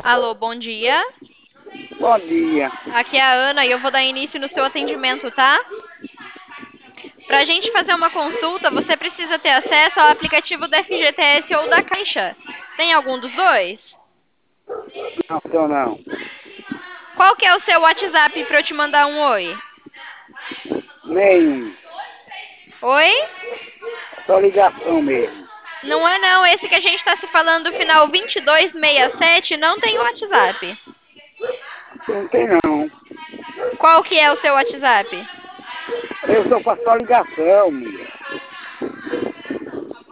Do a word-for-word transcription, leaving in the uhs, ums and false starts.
Alô, bom dia. Bom dia. Aqui é a Ana e eu vou dar início no seu atendimento, tá? Para a gente fazer uma consulta, você precisa ter acesso ao aplicativo do F G T S ou da Caixa. Tem algum dos dois? Não, tô não. Qual que é o seu WhatsApp para eu te mandar um oi? Nenhum. Oi? Só ligação mesmo. Não é não, esse que a gente está se falando, final vinte e dois sessenta e sete, não tem WhatsApp. Não tem não. Qual que é o seu WhatsApp? Eu só faço só ligação, mulher.